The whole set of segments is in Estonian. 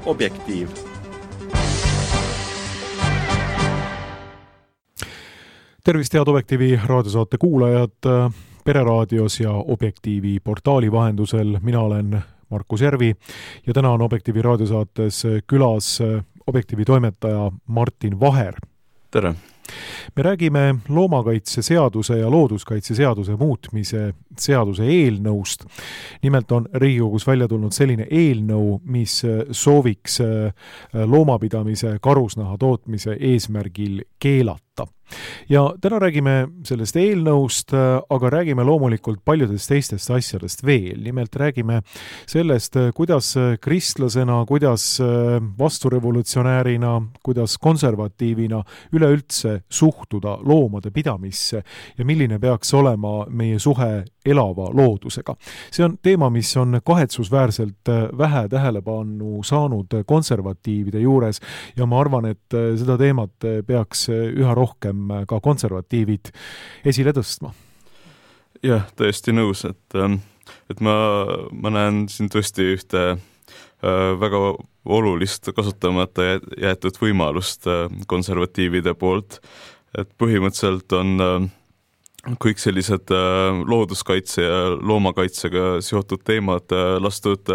Objektiiv. Tervist, head Objektiivi raadiosaate kuulajad Pereraadios ja Objektiivi portaali vahendusel. Mina olen Markus Järvi ja täna on Objektiivi raadiosaates külas Objektiivi toimetaja Martin Vaher. Tere! Me räägime loomakaitseseaduse ja looduskaitseseaduse muutmise seaduse eelnõust. Nimelt on Riigikogus välja tulnud selline eelnõu, mis sooviks loomapidamise karusnaha tootmise eesmärgil keelata. Ja täna räägime sellest eelnõust, aga räägime loomulikult paljudest teistest asjadest veel. Nimelt räägime sellest, kuidas kristlasena, kuidas vasturevolutsionäärina, kuidas konservatiivina üleüldse suhtuda loomade pidamisse ja milline peaks olema meie suhe elava loodusega. See on teema, mis on kahetsusväärselt vähe tähelepanu saanud konservatiivide juures ja ma arvan, et seda teemat peaks üha rohkem ka konservatiivid esile tõstma. Jah, tõesti nõus, et ma näen siin tõesti ühte väga olulist kasutamata jäetud võimalust konservatiivide poolt, et põhimõtteliselt on kõik sellised looduskaitse ja loomakaitsega seotud teemad lastud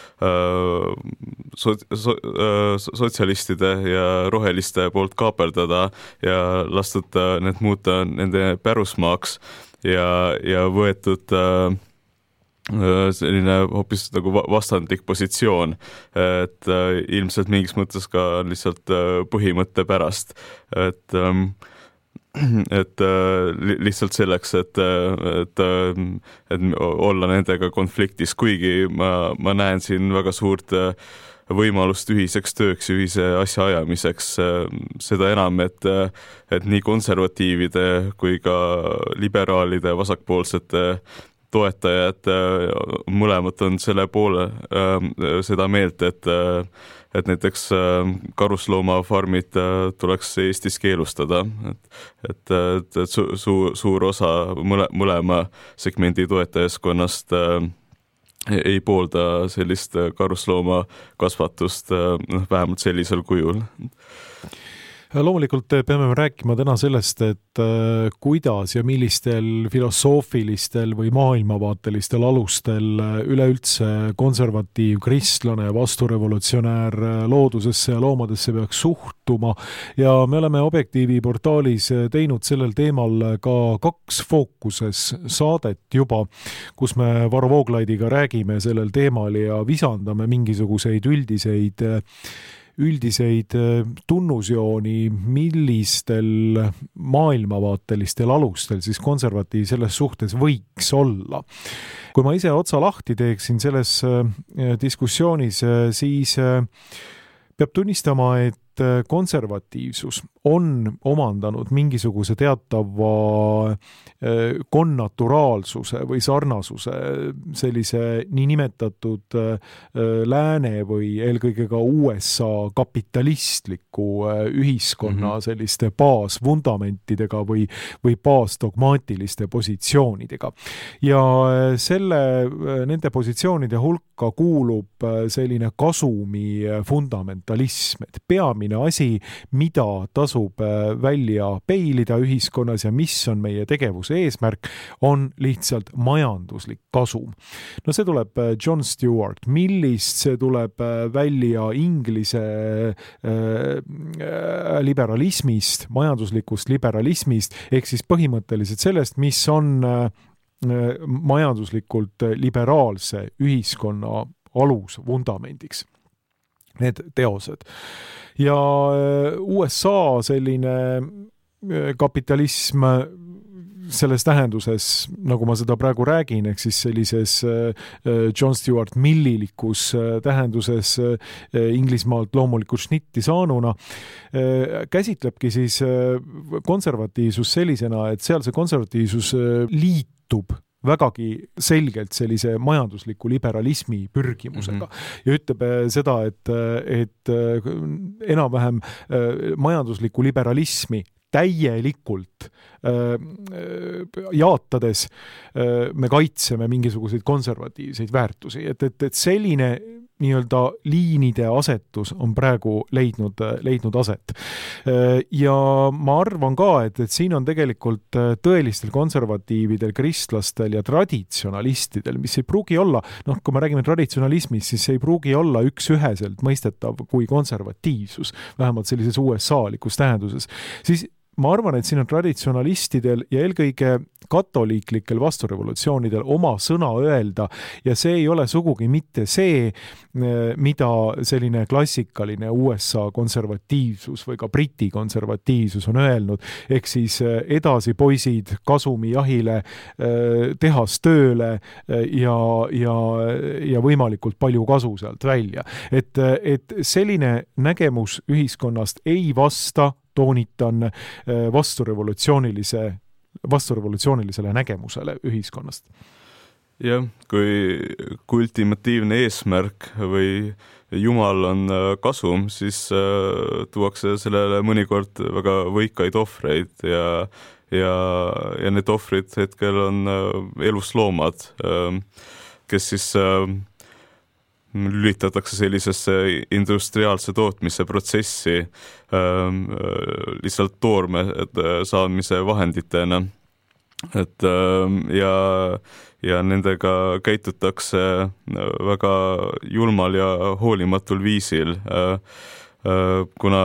sotsialistide ja roheliste poolt kaaperdada ja lastud need muuta nende pärusmaaks ja võetud selline hoopis nagu vastandlik positsioon, et ilmselt mingis mõttes ka lihtsalt põhimõtte pärast, et lihtsalt selleks, et olla nendega konfliktis, kuigi ma näen siin väga suurt võimalust ühiseks tööks, ühise asja ajamiseks, seda enam, et nii konservatiivide kui ka liberaalide vasakpoolsete toetajad mõlemad on selle poole seda meelt, et näiteks karusloomafarmid tuleks Eestis keelustada, et suur osa mõlema segmendi toetajaskonnast ei poolda sellist karuslooma kasvatust vähemalt sellisel kujul. Loomulikult peame rääkima täna sellest, et kuidas ja millistel filosoofilistel või maailmavaatelistel alustel üleüldse konservatiiv, kristlane, vasturevolutsionäär loodusesse ja loomadesse peaks suhtuma. Ja me oleme Objektiivi portaalis teinud sellel teemal ka 2 fookuses saadet juba, kus me Varro Vooglaidiga räägime sellel teemal ja visandame mingisuguseid üldiseid tunnusjooni, millistel maailmavaatelistel alustel siis konservatiiv selles suhtes võiks olla. Kui ma ise otsa lahti teeksin selles diskussioonis, siis peab tunnistama, et konservatiivsus on omandanud mingisuguse teatava konnaturaalsuse või sarnasuse sellise niinimetatud lääne või eelkõige ka USA kapitalistliku ühiskonna selliste baasvundamentidega või baasdogmaatiliste positsioonidega. Ja nende positsioonide hulka kuulub selline kasumi fundamentalism, et peamine asi, mida tasub välja peilida ühiskonnas ja mis on meie tegevuse eesmärk, on lihtsalt majanduslik kasum. No see tuleb John Stewart, millist see tuleb välja Inglise liberalismist, majanduslikust liberalismist, ehk siis põhimõtteliselt sellest, mis on majanduslikult liberaalse ühiskonna alusvundamendiks. Need teosed. Ja USA selline kapitalism selles tähenduses, nagu ma seda praegu räägin, ehk siis sellises John Stuart Millilikus tähenduses Inglismaalt loomulikult šnitti saanuna, käsitlebki siis konservatiivsus sellisena, et seal see konservatiivsus liitub vägagi selgelt sellise majandusliku liberalismi pürgimusega ja ütleb seda, et enam-vähem majanduslikku liberalismi täielikult jaatades me kaitseme mingisuguseid konservatiivseid väärtusi, et selline nii-öelda liinide asetus on praegu leidnud aset. Ja ma arvan ka, et siin on tegelikult tõelistel konservatiividel, kristlastel ja traditsionalistidel, mis ei pruugi olla, kui me räägime traditsionalismist, siis ei pruugi olla üksüheselt mõistetav kui konservatiivsus, vähemalt sellises USA-likus tähenduses. Siis ma arvan, et siin on traditsionalistidel ja eelkõige katoliiklikel vasturevolutsioonidel oma sõna öelda ja see ei ole sugugi mitte see, mida selline klassikaline USA konservatiivsus või ka Briti konservatiivsus on öelnud, ehk siis edasi poisid kasumijahile, tehastööle ja võimalikult palju kasu sealt välja. Et selline nägemus ühiskonnast ei vasta, toonitan, vasturevolutsioonilisele nägemusele ühiskonnast. Jah, kui ultimatiivne eesmärk või Jumal on kasum, siis tuuakse sellele mõnikord väga võikaid ohvreid ja need ohvrid hetkel on elusloomad, kes siis lülitatakse sellisesse industriaalse tootmise protsessi lihtsalt toorme saamise vahenditena. Ja nendega käitutakse väga julmal ja hoolimatul viisil, kuna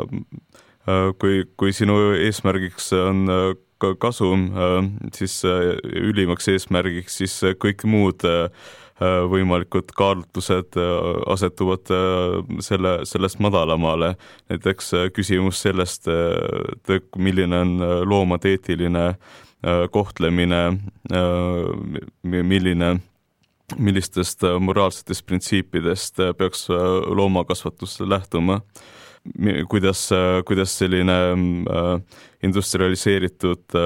kui sinu eesmärgiks on kasum, siis ülimaks eesmärgiks, siis kõik muud võimalikud kaalutlused asetuvad sellest madalamale. Näiteks küsimus sellest, milline on loomade eetiline kohtlemine, millistest moraalsetest printsiipidest peaks loomakasvatus lähtuma, kuidas selline industrialiseeritud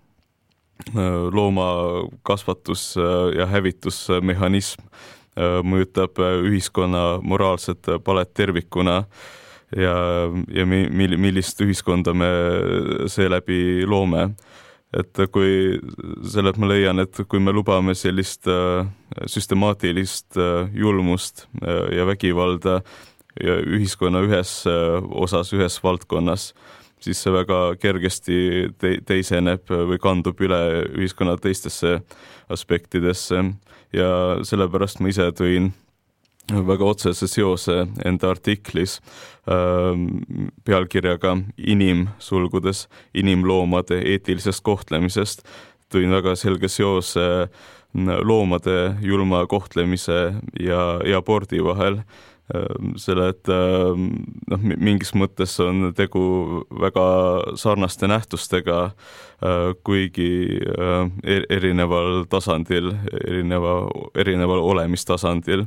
loomakasvatus ja hävitusmehhanism mõjutab ühiskonna moraalset palet tervikuna ja millist ühiskonda me seeläbi loome. Et ma leian, et kui me lubame sellist süstemaatilist julmust ja vägivalda ja ühiskonna ühes osas, ühes valdkonnas, siis see väga kergesti teiseneb või kandub üle ühiskonna teistesse aspektidesse ja sellepärast ma ise tõin väga otsese seose enda artiklis pealkirjaga sulgudes inimloomade eetilisest kohtlemisest. Tõin väga selge seose loomade julma kohtlemise ja abordi vahel. Selle, et mingis mõttes on tegu väga sarnaste nähtustega, kuigi erineval tasandil, erineval olemistasandil.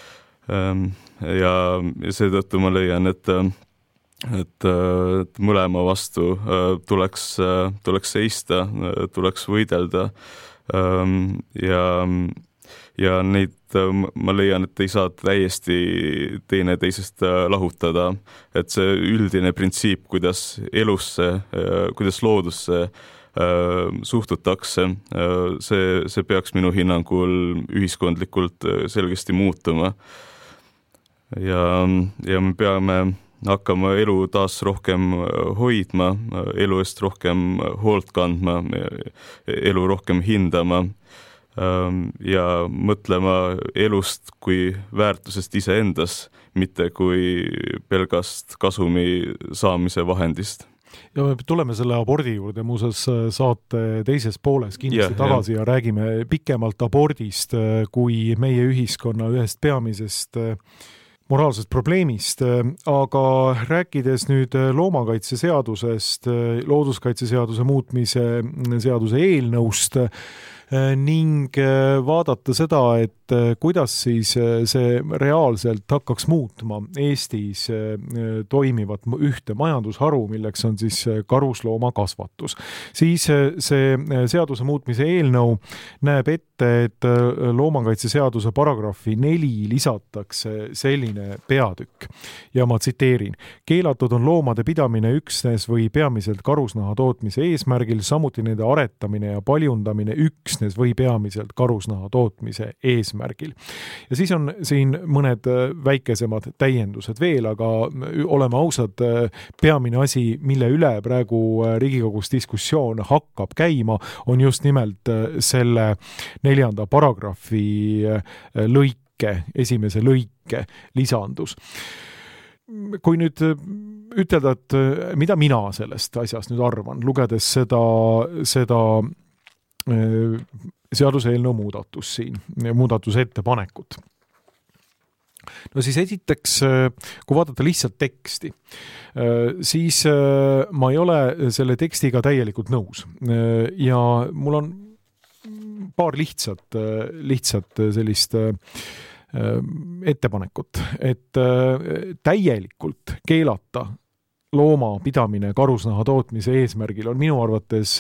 Ja seetõttu ma leian, et mõlema vastu tuleks seista, tuleks võidelda ja neid ma leian, et ei saa täiesti teineteisest lahutada, et see üldine printsiip, kuidas elusse, kuidas loodusse suhtutakse, see peaks minu hinnangul ühiskondlikult selgesti muutuma. Ja me peame hakkama elu taas rohkem hoidma, elu eest rohkem hoolt kandma, elu rohkem hindama ja mõtlema elust kui väärtusest iseendas, mitte kui pelgast kasumi saamise vahendist. Ja me tuleme selle abordi juurde muuseas saate teises pooles kindlasti tagasi ja räägime pikemalt abordist kui meie ühiskonna ühest peamisest moraalsest probleemist, aga rääkides nüüd loomakaitseseadusest, looduskaitseseaduse muutmise seaduse eelnõust ning vaadata seda, et kuidas siis see reaalselt hakkaks muutma Eestis toimivat ühte majandusharu, milleks on siis karusloomakasvatus. Siis see seaduse muutmise eelnõu näeb ette, et loomakaitseseaduse paragrahvi 4 lisatakse selline peatükk ja ma tsiteerin. Keelatud on loomade pidamine üksnes või peamiselt karusnaha tootmise eesmärgil, samuti nende aretamine ja paljundamine üksnes üksnes või peamiselt karusnaha tootmise eesmärgil. Ja siis on siin mõned väikesemad täiendused veel, aga oleme ausad, peamine asi, mille üle praegu Riigikogus diskussioon hakkab käima, on just nimelt selle 4. paragrahvi esimese lõike lisandus. Kui nüüd ütelda, et mida mina sellest asjast nüüd arvan, lugedes seda seaduseelnõu muudatusettepanekut. No siis esiteks, kui vaadata lihtsalt teksti, siis ma ei ole selle tekstiga täielikult nõus. Ja mul on paar lihtsat sellist ettepanekut, et täielikult keelata looma pidamine karusnaha tootmise eesmärgil on minu arvates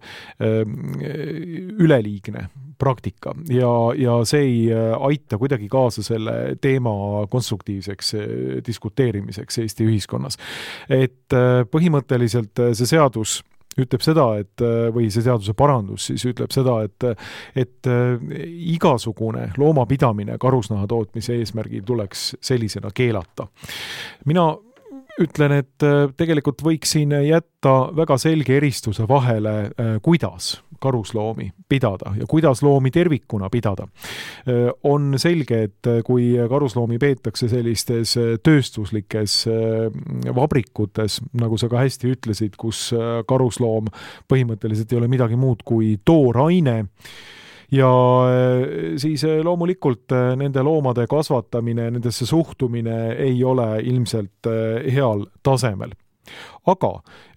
üleliigne praktika ja see ei aita kuidagi kaasa selle teema konstruktiivseks diskuteerimiseks Eesti ühiskonnas. Et põhimõtteliselt see seadus ütleb seda, või see seaduse parandus siis ütleb seda, et igasugune loomapidamine karusnaha tootmise eesmärgil tuleks sellisena keelata. Mina ütlen, et tegelikult võiks siin jätta väga selge eristuse vahele, kuidas karusloomi pidada ja kuidas loomi tervikuna pidada. On selge, et kui karusloomi peetakse sellistes tööstuslikes vabrikutes, nagu sa ka hästi ütlesid, kus karusloom põhimõtteliselt ei ole midagi muud kui tooraine, ja siis loomulikult nende loomade kasvatamine, nendesse suhtumine ei ole ilmselt heal tasemel. Aga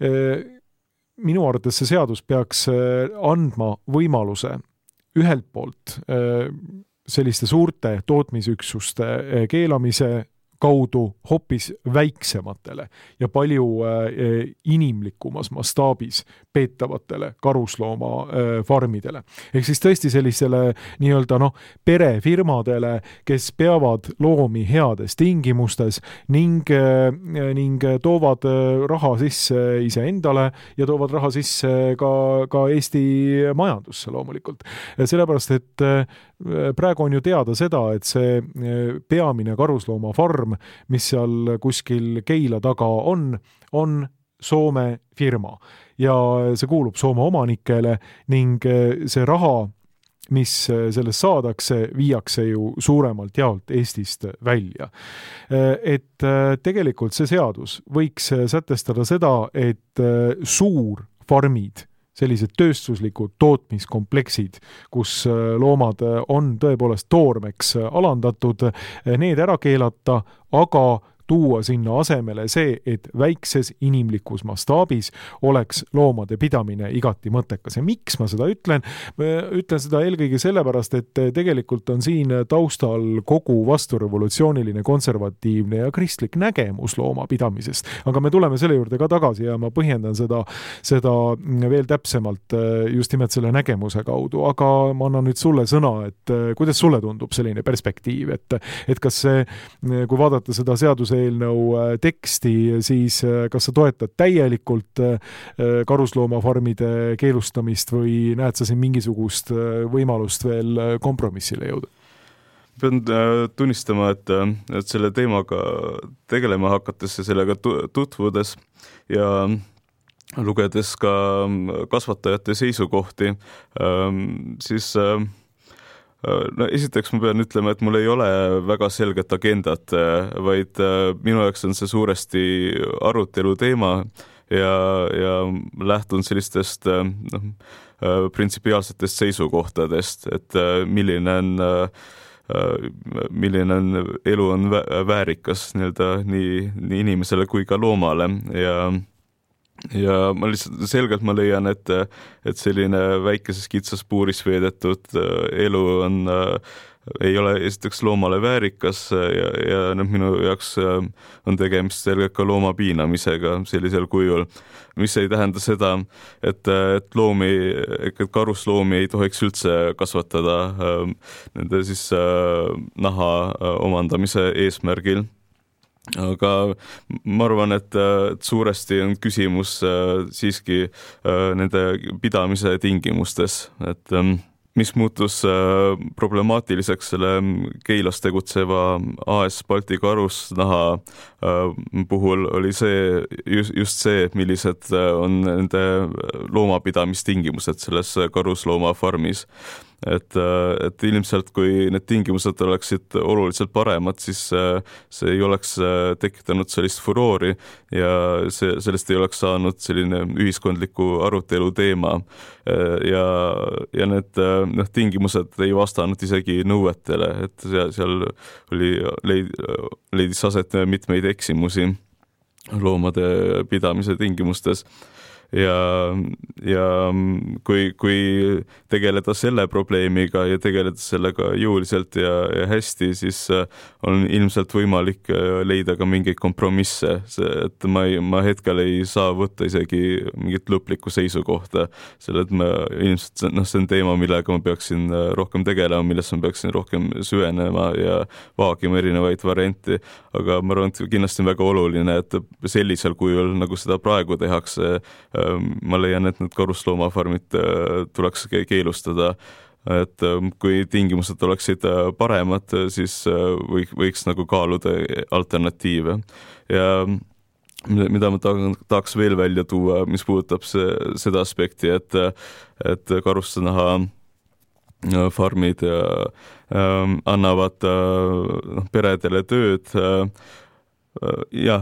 minu arvates see seadus peaks andma võimaluse ühelt poolt selliste suurte tootmisüksuste keelamise kaudu hoopis väiksematele ja palju inimlikumas mastaabis peetavatele karusloomafarmidele. Ehk siis tõesti sellisele nii-öelda perefirmadele, kes peavad loomi heades tingimustes ning toovad raha sisse iseendale ja toovad raha sisse ka Eesti majandusse loomulikult. Sellepärast, et praegu on ju teada seda, et see peamine karusloomafarm, mis seal kuskil Keila taga on Soome firma ja see kuulub Soome omanikele ning see raha, mis sellest saadakse, viiakse ju suuremalt jaolt Eestist välja. Et tegelikult see seadus võiks sätestada seda, et suurfarmid, sellised tööstuslikud tootmiskompleksid, kus loomad on tõepoolest toormeks alandatud, need ära keelata, aga tuua sinna asemele see, et väikses inimlikus mastaabis oleks loomade pidamine igati mõttekas. Ja miks ma seda ütlen? Ütlen seda eelkõige sellepärast, et tegelikult on siin taustal kogu vasturevolutsiooniline, konservatiivne ja kristlik nägemus loomapidamisest. Aga me tuleme selle juurde ka tagasi ja ma põhjendan seda veel täpsemalt just nimelt selle nägemuse kaudu. Aga ma annan nüüd sulle sõna, et kuidas sulle tundub selline perspektiiv, et kas see, kui vaadata seda seaduse eelnõu teksti, siis kas sa toetad täielikult karusloomafarmide keelustamist või näed sa siin mingisugust võimalust veel kompromissile jõuda? Pean tunnistama, et selle teemaga tegelema hakates ja sellega tutvudes ja lugedes ka kasvatajate seisukohti, siis esiteks ma pean ütlema, et mul ei ole väga selget agendat, vaid minu jaoks on see suuresti arutelu teema ja lähtun sellistest printsipiaalsetest seisukohtadest, et milline elu on väärikas nii inimesele kui ka loomale ja ma lihtsalt selgelt ma leian, et selline väikeses kitsas puuris veedetud elu ei ole esiteks loomale väärikas ja minu jaoks on tegemist selgelt ka looma piinamisega sellisel kujul, mis ei tähenda seda, et karusloomi ei tohiks üldse kasvatada nende siis naha omandamise eesmärgil. Aga ma arvan, et suuresti on küsimus siiski nende pidamise tingimustes, et mis muutus problemaatiliseks selle Keilas tegutseva AS Balti Karusnaha puhul oli see, just see, millised on nende loomapidamistingimused selles karusloomafarmis. Et ilmselt, kui need tingimused oleksid oluliselt paremad, siis see ei oleks tekitanud sellist furoori ja sellest ei oleks saanud selline ühiskondliku arutelu teema. Ja need tingimused ei vastanud isegi nõuetele, et seal leidis aset mitmeid eksimusi loomade pidamise tingimustes. Ja kui tegeleda selle probleemiga ja tegeleda sellega jõuliselt ja hästi, siis on ilmselt võimalik leida ka mingeid kompromisse, et ma hetkel ei saa võtta isegi mingit lõplikku seisukohta, selle et ilmselt see on teema, millega ma peaksin rohkem tegelema, millesse ma peaksin rohkem süvenema ja vaagima erinevaid varianti, aga ma arvan, et kindlasti on väga oluline, et sellisel kujul, nagu seda praegu tehakse, ma leian, et need karusloomafarmid tuleks keelustada, et kui tingimused oleksid paremad, siis võiks nagu kaaluda alternatiive. Ja mida ma tahaks veel välja tuua, mis puudutab seda aspekti, et karusnaha farmid annavad peredele tööd, jah,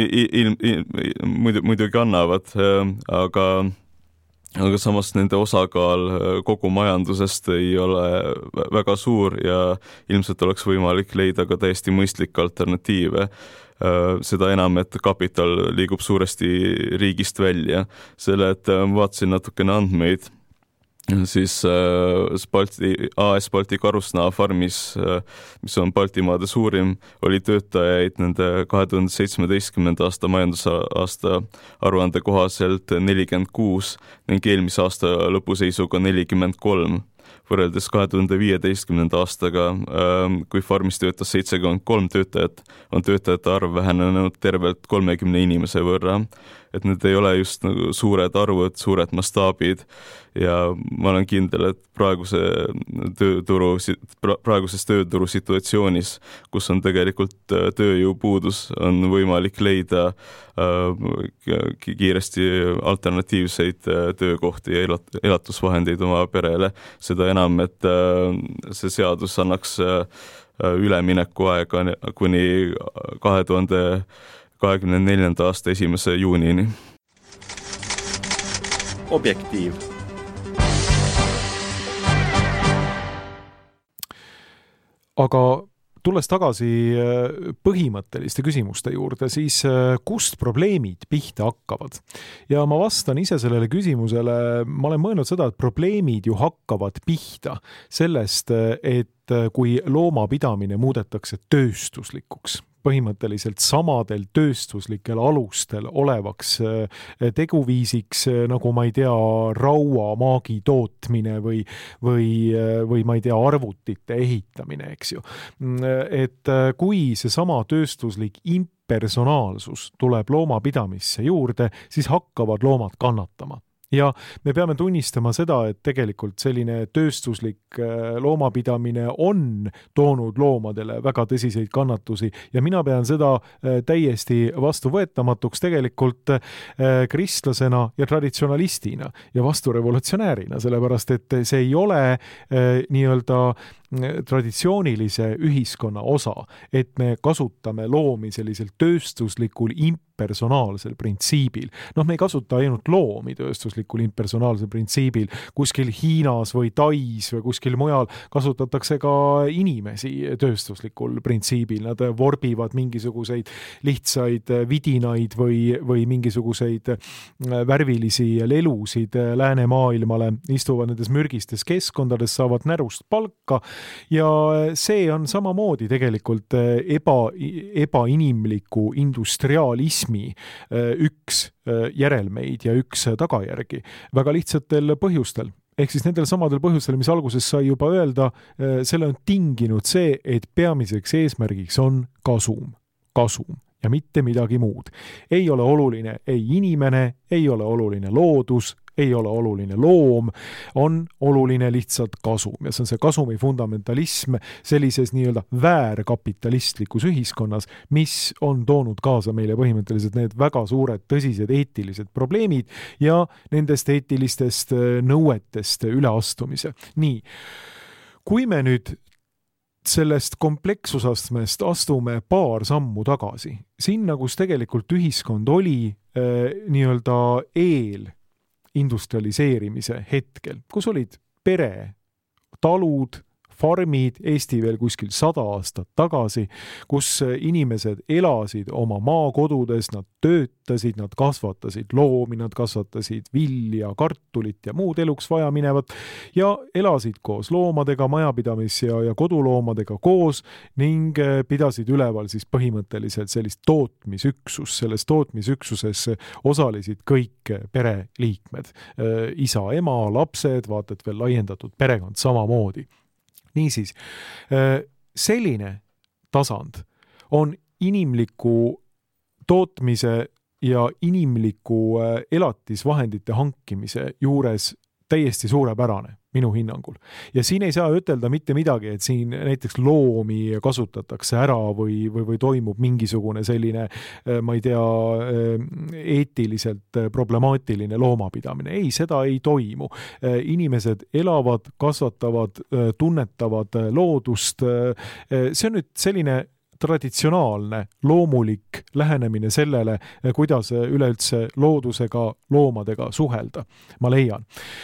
muidugi annavad, aga samas nende osakaal kogu majandusest ei ole väga suur ja ilmselt oleks võimalik leida ka täiesti mõistlikke alternatiive. Seda enam, et kapital liigub suuresti riigist välja. Selle, et vaatasin natukene andmeid, siis AS Balti Karusnaha farmis, mis on Baltimaade suurim, oli töötajaid nende 2017. aasta majandusaasta aruande kohaselt 46 ning eelmise aasta lõpuseisuga 43. Võrreldes 2015. aastaga, kui farmis töötas 73 töötajat, on töötajate arv vähenenud tervelt 30 inimese võrra. Et need ei ole just nagu suured arvud, suured mastaabid ja ma olen kindel, et praeguses tööturu situatsioonis, kus on tegelikult tööjõupuudus, on võimalik leida kiiresti alternatiivseid töökohti ja elatusvahendeid oma perele. Seda enam, et see seadus annaks ülemineku aega kuni 2024. aasta 1. juunini. Objektiiv. Aga tulles tagasi põhimõtteliste küsimuste juurde, siis kust probleemid pihta hakkavad? Ja ma vastan ise sellele küsimusele, ma olen mõelnud seda, et probleemid ju hakkavad pihta sellest, et kui loomapidamine muudetakse tööstuslikuks, põhimõtteliselt samadel tööstuslikel alustel olevaks teguviisiks, nagu ma ei tea, rauamaagi tootmine või ma ei tea, arvutite ehitamine, eks ju. Et kui see sama tööstuslik impersonaalsus tuleb loomapidamisse juurde, siis hakkavad loomad kannatama. Ja me peame tunnistama seda, et tegelikult selline tööstuslik loomapidamine on toonud loomadele väga tõsiseid kannatusi ja mina pean seda täiesti vastuvõetamatuks tegelikult kristlasena ja traditsionalistina ja vasturevolutsionäärina, sellepärast et see ei ole nii-öelda traditsioonilise ühiskonna osa, et me kasutame loomi sellisel tööstuslikul impersonaalsel printsiibil. Me ei kasuta ainult loomi tööstuslikul impersonaalsel printsiibil. Kuskil Hiinas või Tais või kuskil mujal kasutatakse ka inimesi tööstuslikul printsiibil. Nad vorbivad mingisuguseid lihtsaid vidinaid või mingisuguseid värvilisi lelusid läänemaailmale, istuvad nendes mürgistes keskkondades, saavad närust palka. Ja see on samamoodi tegelikult ebainimliku industrialismi üks järelmeid ja üks tagajärgi. Väga lihtsatel põhjustel. Ehk siis nendel samadel põhjustel, mis alguses sai juba öelda, selle on tinginud see, et peamiseks eesmärgiks on kasum ja mitte midagi muud. Ei ole oluline ei inimene, ei ole oluline loodus, ei ole oluline loom, on oluline lihtsalt kasum ja see on see kasumi fundamentalism sellises nii-öelda väärkapitalistlikus ühiskonnas, mis on toonud kaasa meile põhimõtteliselt need väga suured tõsised eetilised probleemid ja nendest eetilistest nõuetest üleastumise. Nii, kui me nüüd sellest komplekssusastmest astume paar sammu tagasi, sinna, kus tegelikult ühiskond oli nii-öelda industrialiseerimise hetkel, kus olid pere, talud, farmid, Eesti veel kuskil 100 aastat tagasi, kus inimesed elasid oma maakodudes, nad töötasid, nad kasvatasid loomi, nad kasvatasid vilja, kartulit ja muud eluks vaja minevat ja elasid koos loomadega, majapidamis- ja koduloomadega koos ning pidasid üleval siis põhimõtteliselt sellist tootmisüksus. Selles tootmisüksuses osalesid kõik pereliikmed. Isa, ema, lapsed, vaata et veel laiendatud perekond samamoodi. Niisiis, selline tasand on inimliku tootmise ja inimliku elatisvahendite hankimise juures täiesti suurepärane minu hinnangul. Ja siin ei saa ütelda mitte midagi, et siin näiteks loomi kasutatakse ära või toimub mingisugune selline, ma ei tea, eetiliselt problemaatiline loomapidamine. Ei, seda ei toimu. Inimesed elavad, kasvatavad, tunnetavad loodust. See on nüüd selline traditsionaalne, loomulik lähenemine sellele, kuidas üleüldse loodusega, loomadega suhelda, ma leian.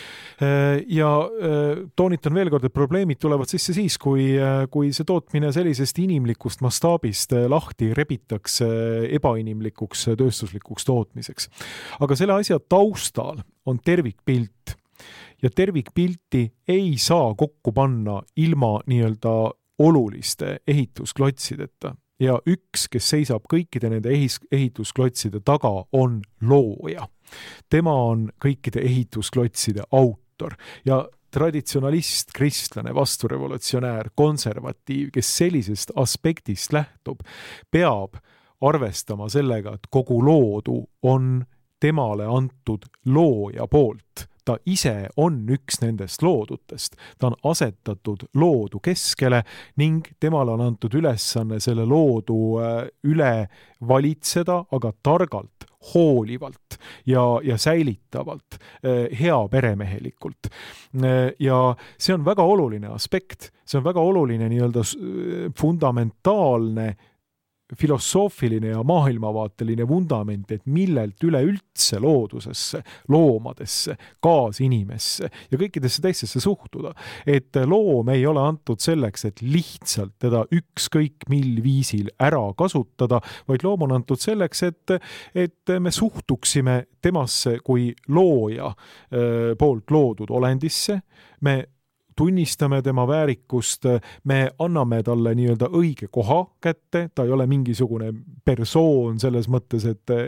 Ja toonitan veel kord, et probleemid tulevad sisse siis, kui see tootmine sellisest inimlikust mastaabist lahti rebitakse ebainimlikuks tööstuslikuks tootmiseks. Aga selle asja taustal on tervikpilt ja tervikpilti ei saa kokku panna ilma nii-öelda oluliste ehitusklotsideta. Ja üks, kes seisab kõikide nende ehitusklotside taga, on looja. Tema on kõikide ehitusklotside autor ja traditsionalist, kristlane, vasturevolutsionäär, konservatiiv, kes sellisest aspektist lähtub, peab arvestama sellega, et kogu loodu on temale antud looja poolt. Ta ise on üks nendest loodutest. Ta on asetatud loodu keskele ning temale on antud ülesanne selle loodu üle valitseda, aga targalt, hoolivalt ja säilitavalt, hea peremehelikult. Ja see on väga oluline aspekt, see on väga oluline nii-öelda fundamentaalne filosoofiline ja maailmavaateline vundament, et millelt üleüldse loodusesse, loomadesse, kaasinimesse ja kõikidesse teistesse suhtuda. Et loom ei ole antud selleks, et lihtsalt teda ükskõik mil viisil ära kasutada, vaid loom on antud selleks, et me suhtuksime temasse kui looja poolt loodud olendisse, me tunnistame tema väärikust, me anname talle nii-öelda õige koha kätte, ta ei ole mingisugune persoon selles mõttes,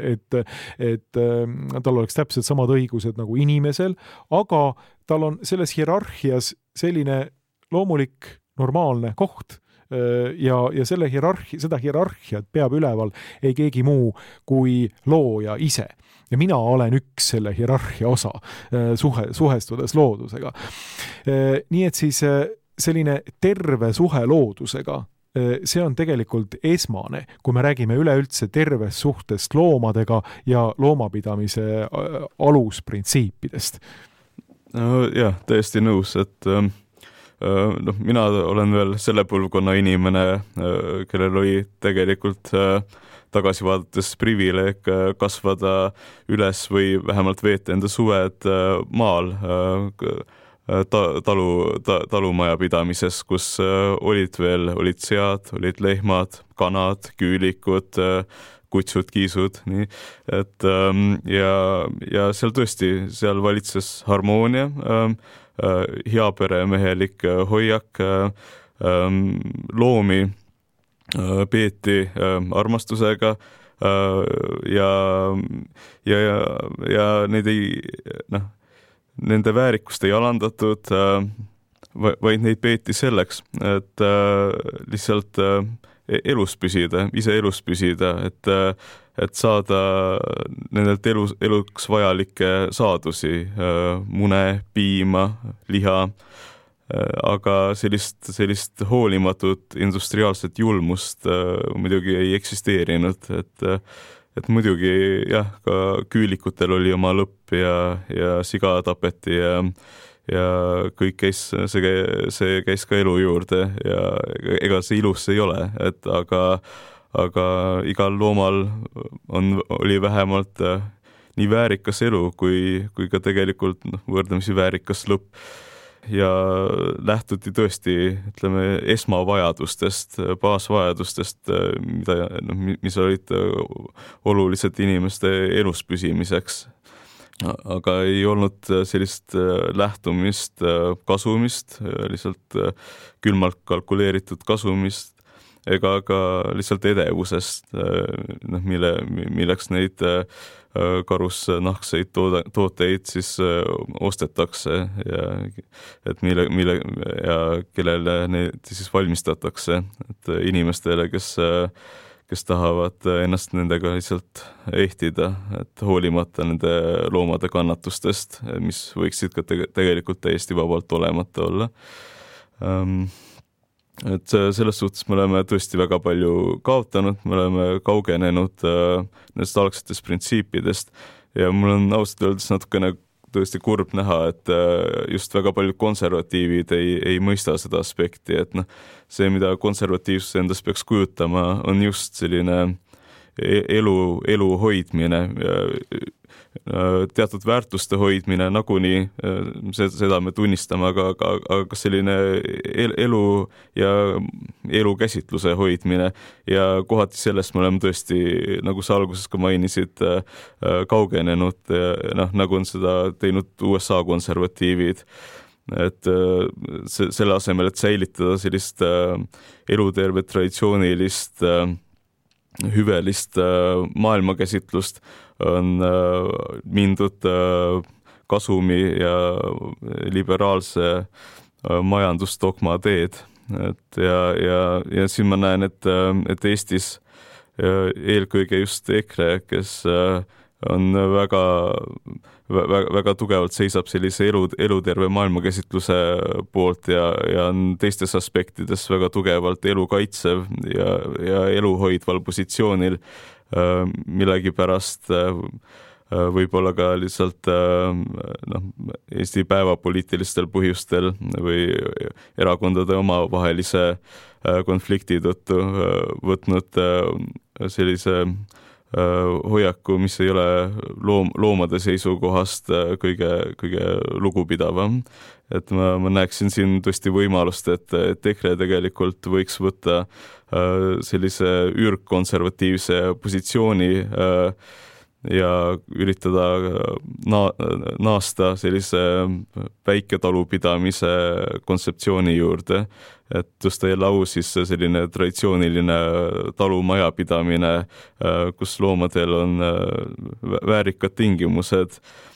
et tal oleks täpselt samad õigused nagu inimesel, aga tal on selles hierarhias selline loomulik, normaalne koht ja seda hierarhiat peab üleval ei keegi muu kui looja ise. Ja mina olen üks selle hierarhia osa suhestudes loodusega. Nii et siis selline terve suhe loodusega, see on tegelikult esmane, kui me räägime üleüldse tervest suhtest loomadega ja loomapidamise alusprintsiipidest. Jah, täiesti nõus, et mina olen veel selle põlvkonna inimene, kellel oli tegelikult tagasi vaadates privileeg kasvada üles või vähemalt veeta enda suved maal talumaja pidamises, kus olid sead, olid lehmad, kanad, küülikud, kutsud, kiisud, nii. Et, ja seal tõesti, seal valitses harmoonia, heaperemehelik hoiak, loomi peeti armastusega ja neid nende väärikust ei alandatud, vaid neid peeti selleks, et lihtsalt elus püsida, ise elus püsida, et saada nendelt eluks vajalikke saadusi, mune, piima, liha, aga sellist hoolimatut industriaalset julmust muidugi ei eksisteerinud, et muidugi jah, ka küülikutel oli oma lõpp ja siga tapeti ja kõik see käis ka elu juurde ja ega see ilus ei ole, et aga igal loomal oli vähemalt nii väärikas elu kui ka tegelikult võrdlemisi väärikas lõpp. Ja lähtuti tõesti, ütleme, esmavajadustest, baasvajadustest, mis olid olulised inimeste elus püsimiseks. Aga ei olnud sellist lähtumist kasumist, lihtsalt külmalt kalkuleeritud kasumist ega ka lihtsalt edevusest, milleks neid karusnahkseid tooteid siis ostetakse ja et mille ja kellele neid siis valmistatakse, et inimestele, kes tahavad ennast nendega lihtsalt ehtida, et hoolimata nende loomade kannatustest, mis võiksid ka tegelikult täiesti vabalt olemata olla. Et selles suhtes me oleme tõesti väga palju kaotanud, me oleme kaugenenud nendest algsetest printsiipidest ja mul on ausalt öeldes natukene tõesti kurb näha, et just väga paljud konservatiivid ei mõista seda aspekti, et see, mida konservatiivsus endast peaks kujutama, on just selline elu hoidmine, teatud väärtuste hoidmine nagunii, seda me tunnistame, aga selline elu ja elukäsitluse hoidmine ja kohati sellest me oleme tõesti, nagu sa alguses ka mainisid, kaugenenud, nagu on seda teinud USA konservatiivid, et selle asemel, et säilitada sellist elutervet traditsioonilist hüvelist maailmakäsitlust, on mindud kasumi ja liberaalse majandusdogma teed. Ja siin ma näen, et Eestis eelkõige just EKRE, kes on väga tugevalt seisab sellise eluterve maailmakäsitluse poolt ja on teistes aspektides väga tugevalt elu kaitsev ja elu hoidval positsioonil, millegipärast võib-olla ka lihtsalt Eesti päevapoliitilistel põhjustel või erakondade omavahelise konflikti tõttu võtnud sellise hoiaku, mis ei ole loomade seisukohast kõige lugupidavam. Et ma näeksin siin tõesti võimalust, et EKRE tegelikult võiks võtta sellise üürkonservatiivse positsiooni ja üritada naasta sellise väiketalupidamise kontseptsiooni juurde, et tõsta jälle au siis selline traditsiooniline talumajapidamine, kus loomadel on väärikad tingimused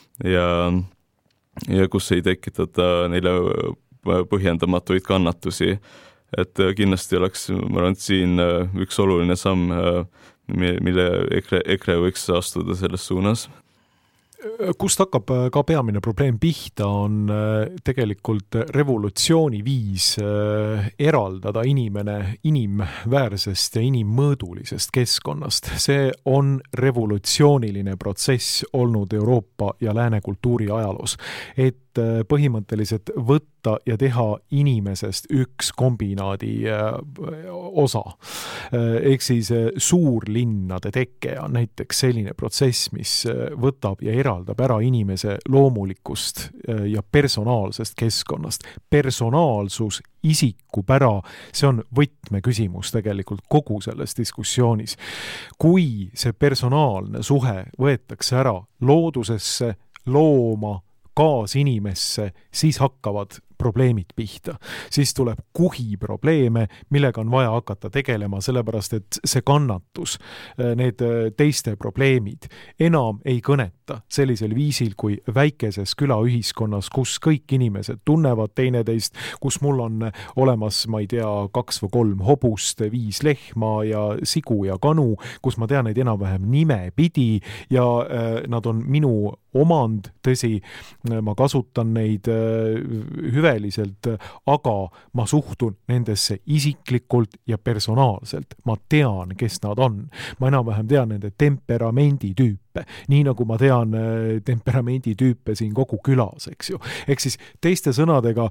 ja kus ei tekitata neile põhjendamatuid kannatusi. Et kindlasti oleks, ma arvan, siin üks oluline samm, mille EKRE võiks astuda selles suunas. Kust hakkab ka peamine probleem pihta, on tegelikult revolutsiooni viis eraldada inimene inimväärsest ja inimmõõdulisest keskkonnast. See on revolutsiooniline protsess olnud Euroopa ja lääne kultuuri ajaloos, et põhimõtteliselt võtta ja teha inimesest üks kombinaadi osa. Ehk siis suurlinnade teke on näiteks selline protsess, mis võtab ja eraldab ära inimese loomulikust ja personaalsest keskkonnast. Personaalsus, isikupära, see on võtmeküsimus tegelikult kogu selles diskussioonis. Kui see personaalne suhe võetakse ära loodusesse, looma, kaasinimesse, siis hakkavad probleemid pihta. Siis tuleb kuhi probleeme, millega on vaja hakata tegelema, sellepärast et see kannatus, need teiste probleemid enam ei kõneta sellisel viisil kui väikeses külaühiskonnas, kus kõik inimesed tunnevad teineteist, kus mul on olemas, ma ei tea, 2 või 3 hobust, 5 lehma ja sigu ja kanu, kus ma tean neid enam-vähem nimepidi ja nad on minu omand, tõsi, ma kasutan neid hüveliselt, aga ma suhtun nendesse isiklikult ja personaalselt. Ma tean, kes nad on. Ma enam-vähem tean nende temperamenditüüpe, nii nagu ma tean temperamenditüüpe siin kogu külas, eks ju. Ehk siis teiste sõnadega,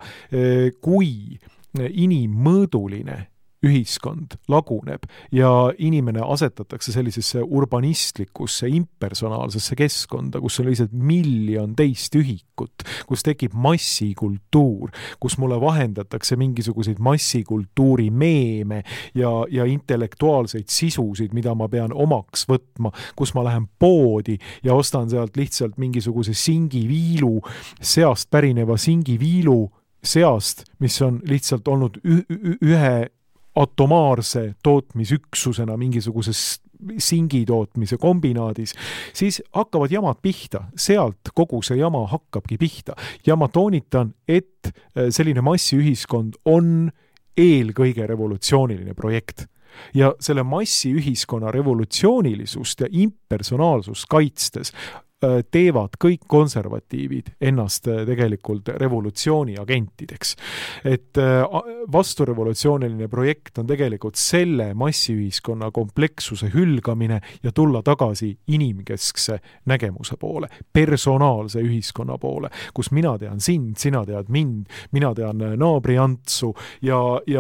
kui inimmõõduline ühiskond laguneb ja inimene asetatakse sellisesse urbanistlikusse, impersonaalsesse keskkonda, kus on lihtsalt miljon teist ühikut, kus tekib massikultuur, kus mulle vahendatakse mingisuguseid massikultuuri meeme ja intellektuaalseid sisusid, mida ma pean omaks võtma, kus ma lähen poodi ja ostan sealt lihtsalt mingisuguse singiviilu, seast pärineva singiviilu seast, mis on lihtsalt olnud ühe atomaarse tootmisüksusena mingisuguses singitootmise kombinaadis, siis hakkavad jamad pihta. Sealt kogu see jama hakkabki pihta. Ja ma toonitan, et selline massiühiskond on eelkõige revolutsiooniline projekt. Ja selle massiühiskonna revolutsioonilisust ja impersonaalsust kaitstes teevad kõik konservatiivid ennast tegelikult revolutsiooni agentideks. Et vasturevolutsiooniline projekt on tegelikult selle massiühiskonna komplekssuse hülgamine ja tulla tagasi inimkeskse nägemuse poole, personaalse ühiskonna poole, kus mina tean sind, sina tead mind, mina tean naabriantsu ja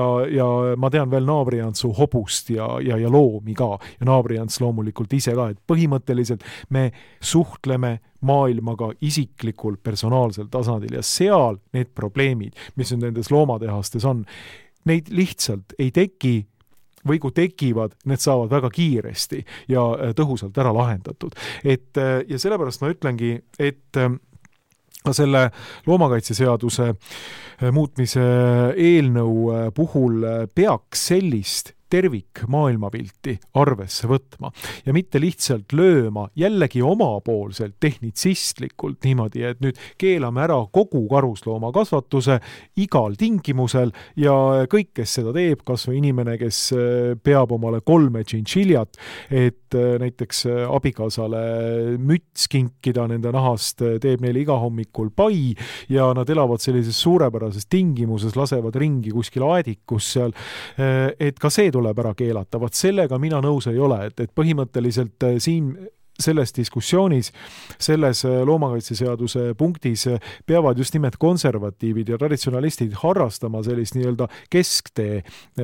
ma tean veel naabriantsu hobust ja loomi ka ja naabriants loomulikult ise ka, et põhimõtteliselt me suhtleme maailmaga isiklikul personaalsel tasandil ja seal need probleemid, mis nüüd nendes loomatehastes on, neid lihtsalt ei teki või kui tekivad, need saavad väga kiiresti ja tõhusalt ära lahendatud. Ja sellepärast ma ütlengi, et selle loomakaitseseaduse muutmise eelnõu puhul peaks sellist tervik maailmapilti arvesse võtma ja mitte lihtsalt lööma jällegi omapoolselt tehnitsistlikult niimoodi, et nüüd keelame ära kogu karusloomakasvatuse igal tingimusel ja kõik, kes seda teeb, kas või inimene, kes peab omale 3 tšintšiljat, et näiteks abikaasale müts kinkida nende nahast, teeb neile iga hommikul pai ja nad elavad sellises suurepärases tingimuses, lasevad ringi kuskil aedikus seal, et ka see tuleb ära keelata. Vaat sellega mina nõus ei ole, et põhimõtteliselt siin selles diskussioonis, selles loomakaitseseaduse punktis peavad just nimelt konservatiivid ja traditsionalistid harrastama sellist nii-öelda kesktee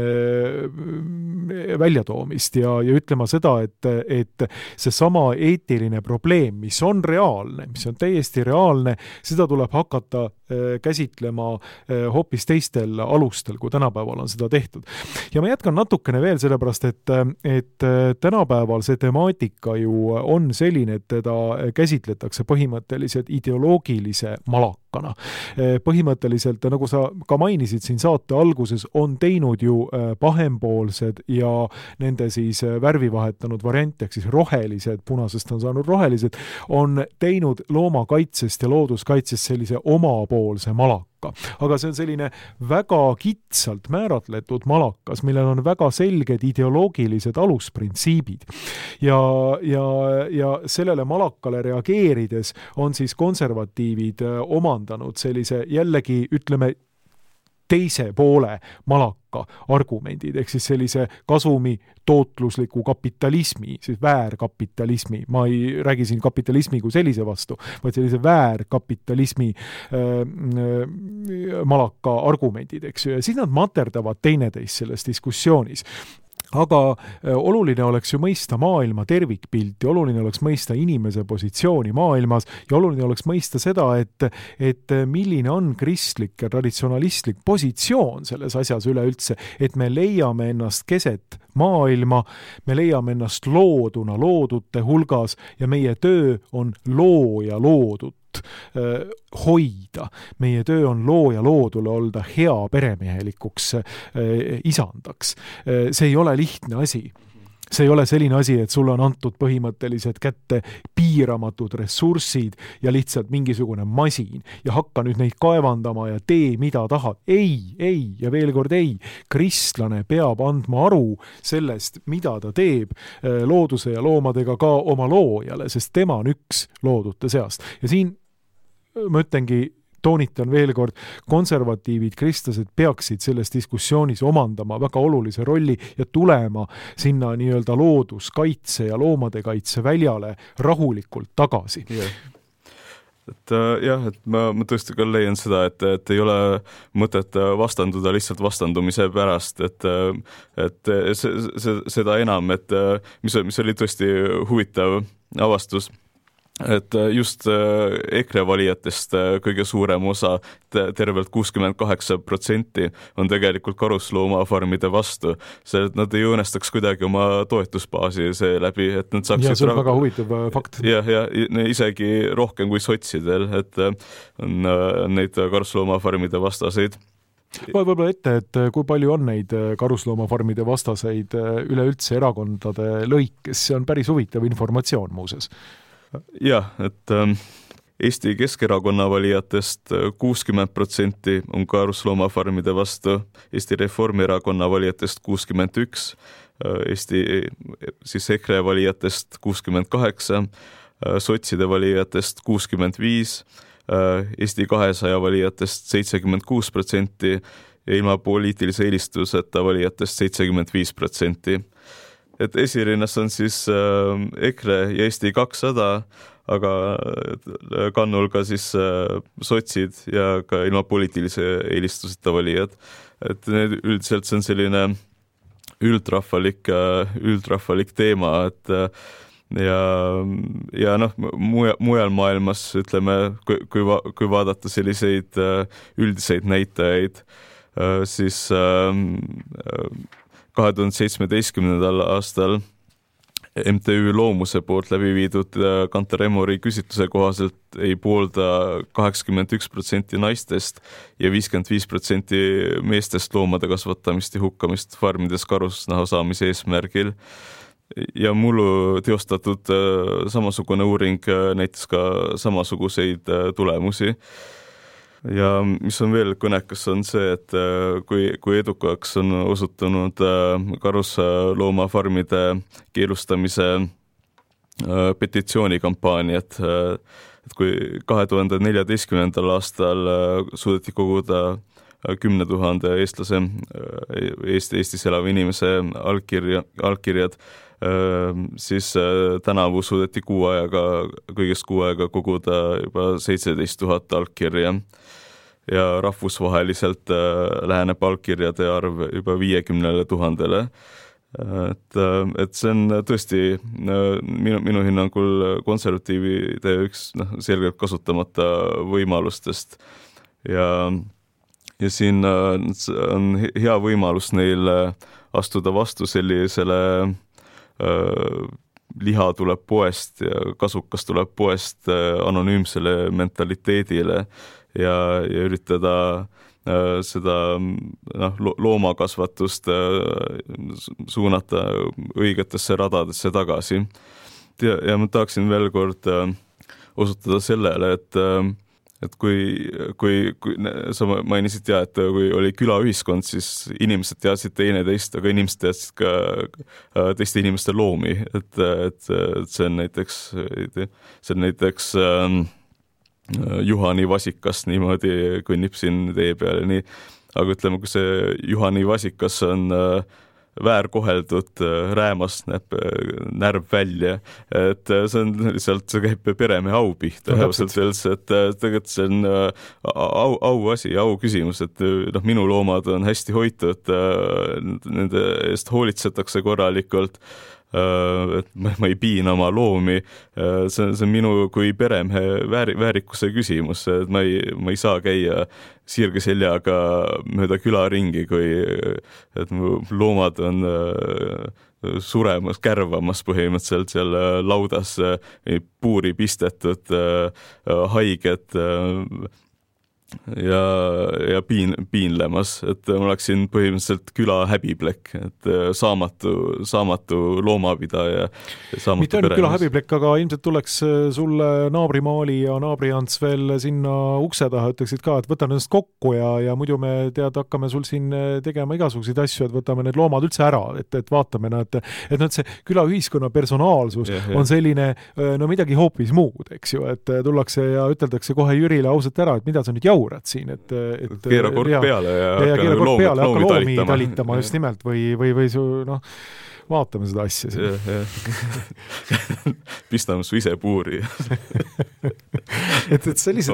väljatoomist ja ütlema seda, et see sama eetiline probleem, mis on reaalne, mis on täiesti reaalne, seda tuleb hakata käsitlema hoopis teistel alustel, kui tänapäeval on seda tehtud. Ja ma jätkan natukene veel sellepärast, et tänapäeval see temaatika ju on selline, et teda käsitletakse põhimõtteliselt ideoloogilise malakana. Põhimõtteliselt, nagu sa ka mainisid siin saate alguses, on teinud ju pahempoolsed ja nende siis värvi vahetanud variant, ehk siis rohelised, punasest on saanud rohelised, on teinud loomakaitsest ja looduskaitsest sellise omapoolse malaka. Aga see on selline väga kitsalt määratletud malakas, millel on väga selged ideoloogilised alusprintsiibid. Ja sellele malakale reageerides on siis konservatiivid omandanud sellise jällegi, ütleme, teise poole malaka argumendid, ehk siis sellise kasumi tootlusliku kapitalismi, siis väärkapitalismi, ma ei räägi siin kapitalismi kui sellise vastu, vaid sellise väärkapitalismi malaka argumendid, eks ju, ja siis nad materdavad teineteist selles diskussioonis. Aga oluline oleks ju mõista maailma tervikpilti, oluline oleks mõista inimese positsiooni maailmas ja oluline oleks mõista seda, et milline on kristlik ja traditsionalistlik positsioon selles asjas üleüldse, et me leiame ennast keset maailma, me leiame ennast looduna loodute hulgas ja meie töö on looja loodut hoida. Meie töö on looja loodule olda hea peremehelikuks isandaks. See ei ole lihtne asi. See ei ole selline asi, et sulle on antud põhimõtteliselt kätte piiramatud ressursid ja lihtsalt mingisugune masin ja hakka nüüd neid kaevandama ja tee, mida tahad. Ei ja veel kord ei. Kristlane peab andma aru sellest, mida ta teeb looduse ja loomadega ka oma loojale, sest tema on üks loodute seast. Ja siin ma ütlengi, toonitan veel kord, konservatiivid, kristlased peaksid selles diskussioonis omandama väga olulise rolli ja tulema sinna nii-öelda looduskaitse ja loomade kaitse väljale rahulikult tagasi. Et ma tõesti ka leian seda, et ei ole mõtet vastanduda lihtsalt vastandumise pärast, et seda enam, et mis oli tõesti huvitav avastus, et just EKRE valijatest kõige suurem osa, tervelt 68% on tegelikult karusloomafarmide vastu. See, et nad ei õõnestaks kuidagi oma toetusbaasi seeläbi, et nad saaksid... Ja see on väga huvitav fakt. Ja isegi rohkem kui sotsidel, et on neid karusloomafarmide vastaseid. Võib-olla ette, et kui palju on neid karusloomafarmide vastaseid üleüldse erakondade lõikes, see on päris huvitav informatsioon muuses. Jah, et Eesti Keskerakonna valijatest 60% on karusloomafarmide vastu, Eesti Reformierakonna valijatest 61%, Eesti siis EKRE valijatest 68%, sotside valijatest 65%, Eesti 200 valijatest 76% ja ilma poliitilise eelistuseta valijatest 75%. Et esirinnas on siis EKRE ja Eesti 200, aga kannul ka siis sotsid ja ka ilma poliitilise eelistuseta valijad. Et need üldiselt see on selline üldrahvalik teema, et ja mujal maailmas, ütleme, kui vaadata selliseid üldiseid näitajaid, siis 2017. aastal MTÜ Loomuse poolt läbi viidud Kantar Emori küsitluse kohaselt ei poolda 81% naistest ja 55% meestest loomade kasvatamist ja hukkamist farmides karusnaha saamise eesmärgil. Ja mullu teostatud samasugune uuring näitas ka samasuguseid tulemusi. Ja mis on veel kõnekas on see, et kui edukaks on osutunud karusloomafarmide keelustamise petitsioonikampaaniat, et kui 2014. aastal suudeti koguda 10 000 eestlase, Eestis elava inimese allkirjad, siis tänavu suudeti kõigest kuu ajaga koguda juba 17 000 allkirja ja rahvusvaheliselt läheneb allkirjade arv juba 50 000. Et see on tõesti minu hinnangul konservatiivide üks selgelt kasutamata võimalustest ja siin on hea võimalus neil astuda vastu sellisele liha tuleb poest ja kasukas tuleb poest anonüümsele mentaliteedile ja üritada seda loomakasvatust suunata õigetesse radadesse tagasi. Ja ma tahaksin veel kord osutada sellele, et kui sa mainisid et kui oli külaühiskond, siis inimesed teadsid teineteist, aga inimesed teadsid ka teiste inimeste loomi, et see on näiteks Juhani vasikas niimoodi kõnnib siin tee peale, nii. Aga ütleme, kui see Juhani vasikas on väärkoheldud, räämas näeb närv välja, et see on lihtsalt, see käib peremehe au pihta, et tegelikult see on au asi, au küsimus, et minu loomad on hästi hoitud, nende eest hoolitsetakse korralikult, et ma ei piina oma loomi, see on minu kui peremehe väärikuse küsimus, et ma ei saa käia sirge seljaga mööda külaringi, kui et mu loomad on suremas, kärvamas põhimõtteliselt seal laudas puuri pistetud haiged ja piinlemas, et ma oleksin põhimõtteliselt küla häbiplekk, et saamatu loomapidaja. Mitte ainult küla häbiplekk, aga ilmselt tuleks sulle naabrimaali ja naabriants veel sinna ukse taha, ütleksid ka, et võtan ennast kokku ja muidu me hakkame sul siin tegema igasuguseid asju, et võtame need loomad üldse ära, et vaatame nad, et see külaühiskonna personaalsus on selline midagi hoopis muud, eks ju, et tullakse ja üteldakse kohe Jürile ausalt ära, et mida sa nüüd jaurad siin, et keera kord peale ja hakka loomi talitama just nimelt või su, vaatame seda asja siin. Pistame su ise puuri. et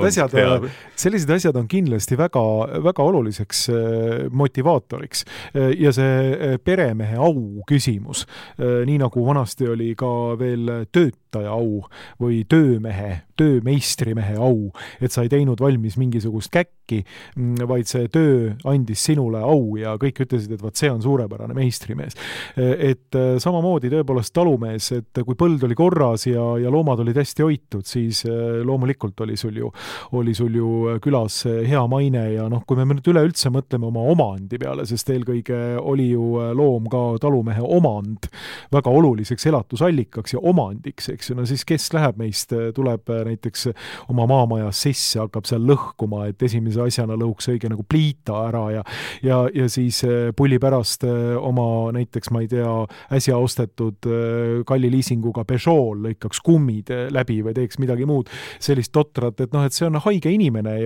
sellised asjad on kindlasti väga, väga oluliseks motivaatoriks ja see peremehe au küsimus, nii nagu vanasti oli ka veel töötaja au või töömeistrimehe au, et sa ei teinud valmis mingisugust käkki, vaid see töö andis sinule au ja kõik ütlesid, et vaat see on suurepärane meistrimees. Et samamoodi tõepoolest talumees, et kui põld oli korras ja loomad olid hästi hoitud, siis loomulikult oli sul ju külas hea maine ja kui me nüüd üleüldse mõtleme oma omandi peale, sest eelkõige oli ju loom ka talumehe omand väga oluliseks elatusallikaks ja omandiks, eks ju, siis kes läheb meist, tuleb näiteks oma maamajas sisse, hakkab seal lõhkuma, et esimese asjana lõhuks õige nagu pliita ära ja siis pulli pärast oma näiteks, ma ei tea, äsja ostetud kalli liisinguga Peugeot lõikaks kummid läbi või teeks midagi muud sellist totrat, et see on haige inimene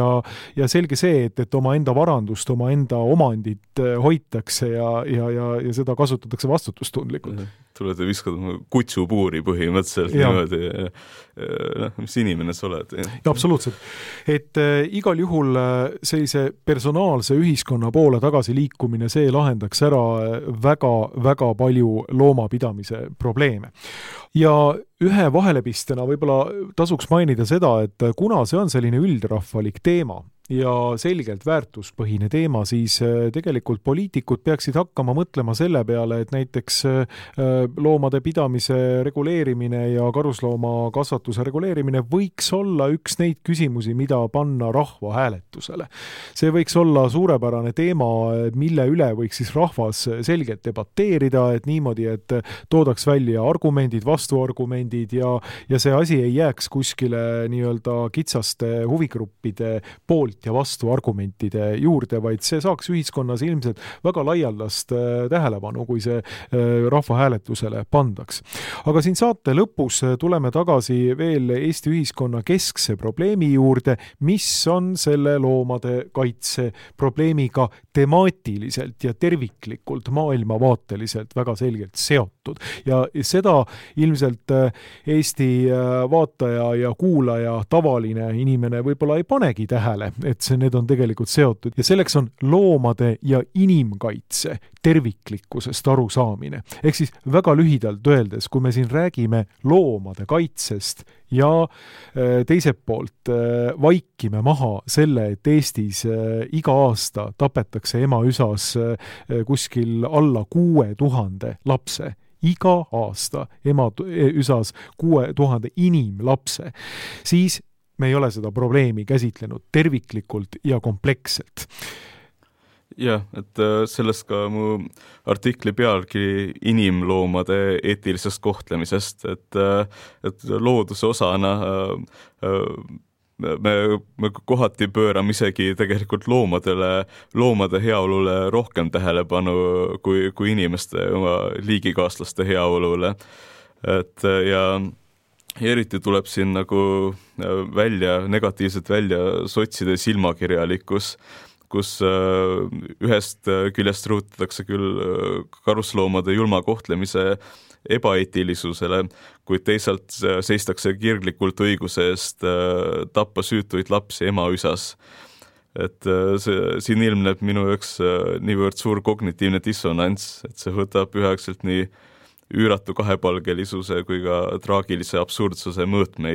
ja selge see, et oma enda varandust, oma enda omandit hoitakse ja seda kasutatakse vastutustundlikult. Tuled ja viskad kutsupuuri põhimõtteliselt niimoodi, mis inimene sa oled. Ja absoluutselt. Et igal juhul sellise personaalse ühiskonna poole tagasi liikumine, see lahendaks ära väga, väga palju loomapidamise probleeme. Ja ühe vahelepistena võib-olla tasuks mainida seda, et kuna see on selline üldrahvalik teema ja selgelt väärtuspõhine teema, siis tegelikult poliitikud peaksid hakkama mõtlema selle peale, et näiteks loomade pidamise reguleerimine ja karusloomakasvatuse reguleerimine võiks olla üks neid küsimusi, mida panna rahva hääletusele. See võiks olla suurepärane teema, mille üle võiks siis rahvas selgelt debateerida, et niimoodi, et toodaks välja argumendid, vastuargumendid ja see asi ei jääks kuskile nii-öelda kitsaste huvigruppide poolt ja vastu argumentide juurde, vaid see saaks ühiskonnas ilmselt väga laialdast tähelepanu, kui see rahvahääletusele pandaks. Aga siin saate lõpus tuleme tagasi veel Eesti ühiskonna keskse probleemi juurde, mis on selle loomade kaitse probleemiga temaatiliselt ja terviklikult maailmavaateliselt väga selgelt seotud. Ja seda ilmselt Eesti vaataja ja kuulaja, tavaline inimene võib-olla ei panegi tähele, et need on tegelikult seotud ja selleks on loomade ja inimkaitse terviklikkusest arusaamine. Ehk siis väga lühidalt öeldes, kui me siin räägime loomade kaitsest ja teiselt poolt vaikime maha selle, et Eestis iga aasta tapetakse emaüsas kuskil alla 6000 lapse. Iga aasta emaüsas 6000 inimlapse. Siis me ei ole seda probleemi käsitlenud terviklikult ja kompleksselt. Jah, et sellest ka mu artikli pealgi inimloomade eetilisest kohtlemisest, et looduse osana me kohati pöörame isegi tegelikult loomade heaolule rohkem tähelepanu kui inimeste oma liigikaaslaste heaolule. Et ja eriti tuleb siin nagu negatiivselt välja sotside silmakirjalikkus, kus ühest küljest rõhutatakse küll karusloomade julma kohtlemise ebaeetilisusele, kuid teisalt seistakse kirglikult õiguse eest tappa süütuid lapsi emaüsas. Et siin ilmneb minu jaoks niivõrd suur kognitiivne dissonants, et see võtab üheaegselt nii üüratu kahepalgelisuse kui ka traagilise absurdsuse mõõtmeid.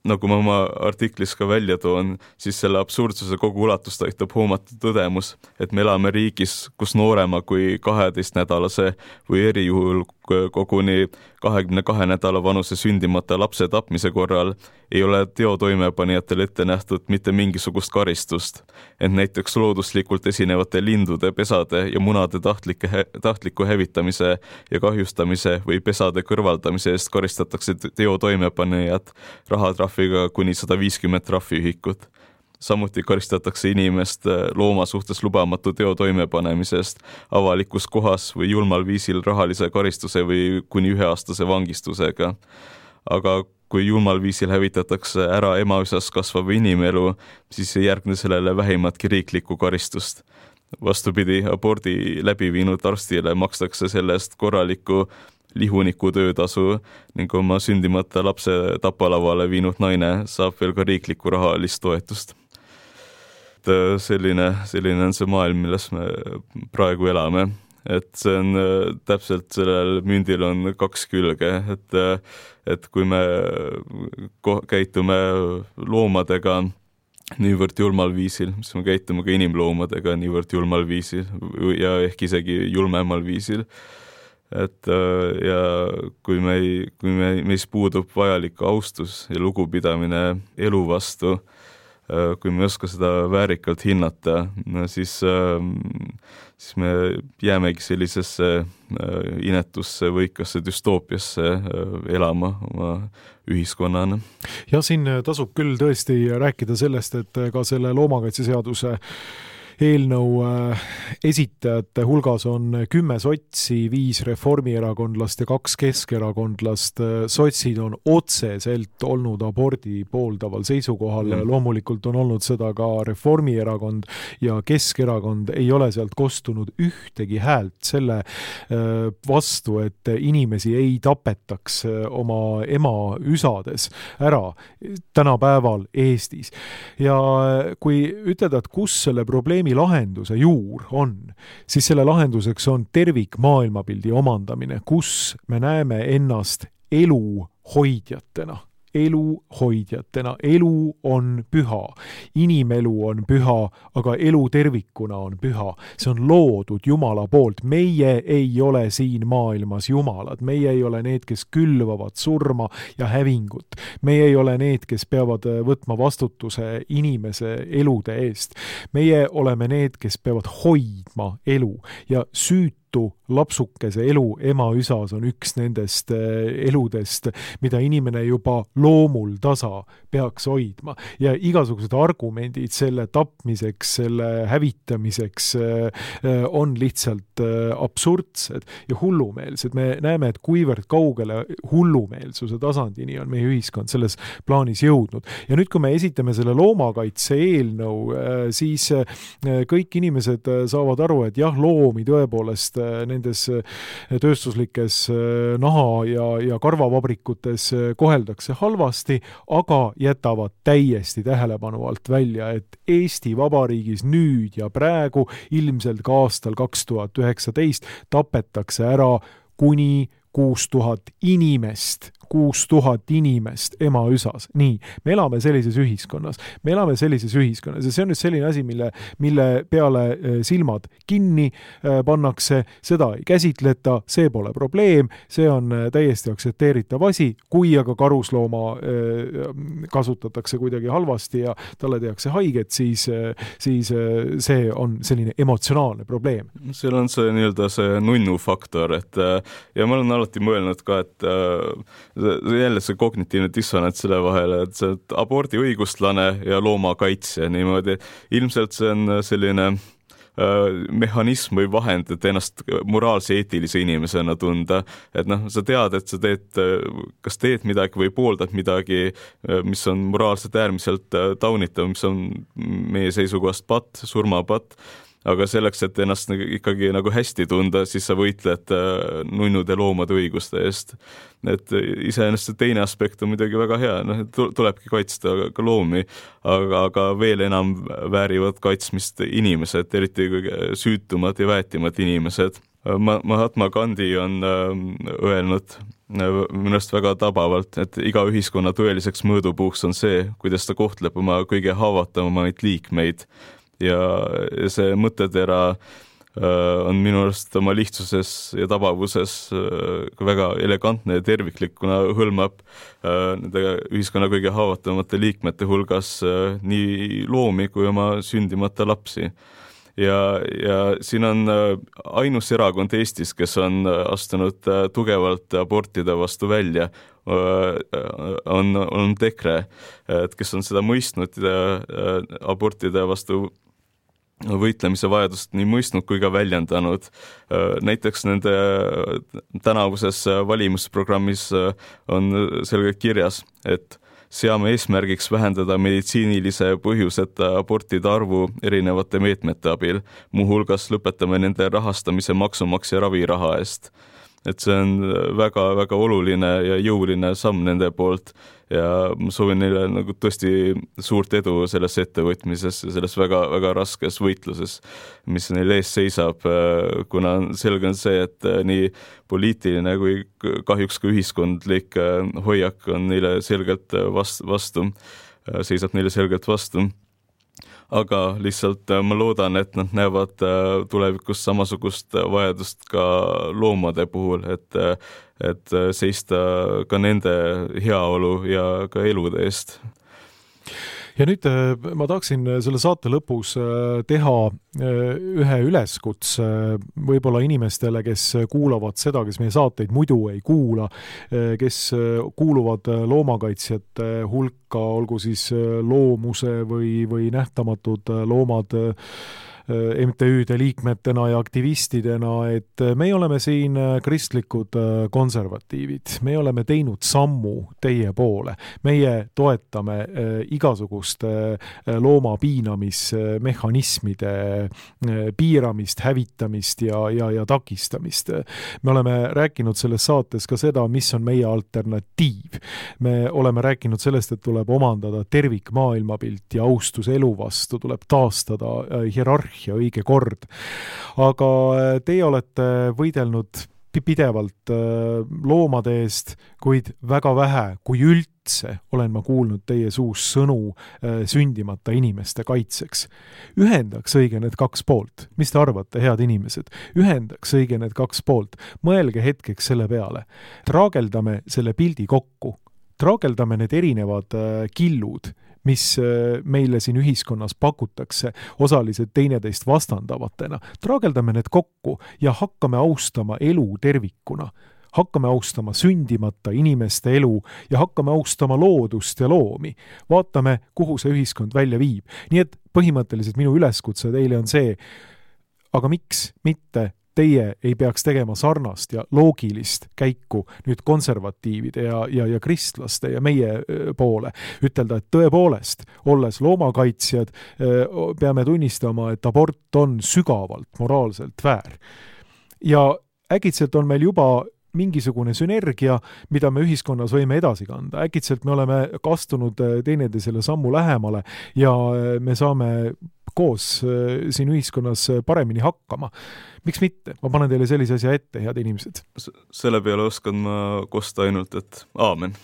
nagu ma oma artiklis ka välja toon, siis selle absurdsuse kogu ulatust aitab hoomata tõdemus, et me elame riigis, kus noorema kui 12-nädalase või erijuhul koguni 22 nädala vanuse sündimata lapse tapmise korral ei ole teo toimepanijatel ette nähtud mitte mingisugust karistust, ent näiteks looduslikult esinevate lindude, pesade ja munade tahtliku hävitamise ja kahjustamise või pesade kõrvaldamise eest karistatakse teo toimepanijat rahatrahviga kuni 150 trahviühikut. Samuti karistatakse inimest looma suhtes lubamatu teo toimepanemisest avalikus kohas või julmal viisil rahalise karistuse või kuni 1-aastase vangistusega. Aga kui julmal viisil hävitatakse ära emaüsas kasvav inimelu, siis ei järgne sellele vähimatki riiklikku karistust. Vastupidi, abordi läbi viinud arstile makstakse selle eest korralikku lihuniku töötasu ning oma sündimata lapse tapalavale viinud naine saab veel ka riiklikku rahalist toetust. Selline on see maailm, milles me praegu elame. Et see on täpselt sellel mündil on 2 külge, et kui me käitume loomadega niivõrd julmal viisil, siis me käitume ka inimloomadega niivõrd julmal viisil ja ehk isegi julmemal viisil. Ja kui meis puudub vajalik austus ja lugupidamine elu vastu, kui me ei oska seda väärikalt hinnata, siis me jäämegi sellisesse inetusse võikasse düstoopiasse elama oma ühiskonnana. Ja siin tasub küll tõesti rääkida sellest, et ka selle loomakaitseseaduse eelnõu esitajate hulgas on 10 sotsi, 5 reformierakondlast ja 2 keskerakondlast. Sotsid on otseselt olnud abordi pooldaval seisukohal. Loomulikult on olnud seda ka Reformierakond ja Keskerakond ei ole sealt kostunud ühtegi häält selle vastu, et inimesi ei tapetaks oma ema üsades ära tänapäeval Eestis. Ja kui ütelda, et kus selle probleemi lahenduse juur on, siis selle lahenduseks on tervik maailmapildi omandamine, kus me näeme ennast elu hoidjatena. Elu on püha, inimelu on püha, aga elu tervikuna on püha. See on loodud Jumala poolt. Meie ei ole siin maailmas jumalad. Meie ei ole need, kes külvavad surma ja hävingut. Meie ei ole need, kes peavad võtma vastutuse inimese elude eest. Meie oleme need, kes peavad hoidma elu ja lapsukese elu ema üsas on üks nendest eludest, mida inimene juba loomul tasa peaks hoidma. Ja igasugused argumendid selle tapmiseks, selle hävitamiseks on lihtsalt absurdsed ja hullumeelsed. Me näeme, et kuivõrd kaugele hullumeelsuse tasandini on meie ühiskond selles plaanis jõudnud. Ja nüüd, kui me esitame selle loomakaitse eelnõu, siis kõik inimesed saavad aru, et jah, loomi tõepoolest nendes tööstuslikes naha- ja karvavabrikutes koheldakse halvasti, aga jätavad täiesti tähelepanu alt välja, et Eesti Vabariigis nüüd ja praegu, ilmselt ka aastal 2019, tapetakse ära kuni 6000 inimest ema üsas. Nii, me elame sellises ühiskonnas. Ja see on nüüd selline asi, mille peale silmad kinni pannakse, seda ei käsitleta, see pole probleem, see on täiesti aktsepteeritav asi, kui aga karuslooma kasutatakse kuidagi halvasti ja talle tehakse haiget, siis see on selline emotsionaalne probleem. Seal on see nii-öelda see nunnu faktor, ja ma olen alati mõelnud ka, et jälle see kognitiivne dissonants selle vahele, et see abordi õigustlane ja loomakaitse niimoodi. Ilmselt see on selline mehhanism või vahend, et ennast moraalse eetilise inimesena tunda. Et sa tead, et sa kas teed midagi või pooldad midagi, mis on moraalselt äärmiselt taunitav, mis on meie seisukohast surmapatt. Aga selleks, et ennast ikkagi nagu hästi tunda, siis sa võitled nunnude loomade õiguste eest. Et iseenesest teine aspekt on midagi väga hea, tulebki kaitsta ka loomi, aga veel enam väärivad kaitsmist inimesed, eriti süütumad ja väetimad inimesed. Mahatma Gandhi on öelnud, minu arust väga tabavalt, et iga ühiskonna tõeliseks mõõdupuuks on see, kuidas ta kohtleb oma kõige haavatavamaid liikmeid ja see mõttetera on minu arust oma lihtsuses ja tabavuses väga elegantne ja terviklik, kuna hõlmab nende ühiskonna kõige haavatavamate liikmete hulgas nii loomi kui oma sündimata lapsi. Ja siin on ainus erakond Eestis, kes on astunud tugevalt abortide vastu välja, on EKRE, kes on seda mõistnud abortide vastu võitlemise vajadust nii mõistnud kui ka väljendanud. Näiteks nende tänavuses valimusprogrammis on selgelt kirjas, et seame eesmärgiks vähendada meditsiinilise põhjuseta abortide arvu erinevate meetmete abil, muuhulgas lõpetame nende rahastamise maksumaksja raviraha eest. Et see on väga oluline ja jõuline samm nende poolt ja ma soovin neile nagu tõesti suurt edu selles ettevõtmises ja selles väga raskes võitluses, mis neil ees seisab, kuna selge on see, et nii poliitiline kui kahjuks ka ühiskondlik hoiak on neile selgelt vastu, seisab neile selgelt vastu. Aga lihtsalt ma loodan, et nad näevad tulevikus samasugust vajadust ka loomade puhul, et seista ka nende heaolu ja ka elude eest. Ja nüüd ma tahaksin selle saate lõpus teha ühe üleskutse võib-olla inimestele, kes kuulavad seda, kes meie saateid muidu ei kuula, kes kuuluvad loomakaitsjate hulka, olgu siis loomuse või nähtamatud loomad MTÜ-de liikmetena ja aktivistidena, et me oleme siin kristlikud konservatiivid. Me oleme teinud sammu teie poole. Meie toetame igasuguste looma piinamismehhanismide piiramist, hävitamist ja takistamist. Me oleme rääkinud selles saates ka seda, mis on meie alternatiiv. Me oleme rääkinud sellest, et tuleb omandada tervik maailmapilt ja austus elu vastu, tuleb taastada hierarhia ja õige kord. Aga teie olete võidelnud pidevalt loomade eest, kuid väga vähe, kui üldse olen ma kuulnud teie suus sõnu sündimata inimeste kaitseks. Ühendaks õige need kaks poolt. Mis te arvate, head inimesed? Ühendaks õige need kaks poolt. Mõelge hetkeks selle peale. Traageldame selle pildi kokku. Traageldame need erinevad killud, mis meile siin ühiskonnas pakutakse, osaliselt teineteist vastandavatena. Traageldame need kokku ja hakkame austama elu tervikuna. Hakkame austama sündimata inimeste elu ja hakkame austama loodust ja loomi. Vaatame, kuhu see ühiskond välja viib. Nii et põhimõtteliselt minu üleskutse teile on see, aga miks mitte teie ei peaks tegema sarnast ja loogilist käiku nüüd konservatiivide ja kristlaste ja meie poole. Ütelda, et tõepoolest, olles loomakaitsjad, peame tunnistama, et abort on sügavalt moraalselt väär. Ja äkitselt on meil juba mingisugune sünergia, mida me ühiskonnas võime edasi kanda. Äkitselt me oleme kastunud teineteisele sammu lähemale ja me saame koos siin ühiskonnas paremini hakkama. Miks mitte? Ma panen teile sellise asja ette, head inimesed. Selle peale oskan ma kosta ainult, et aamen.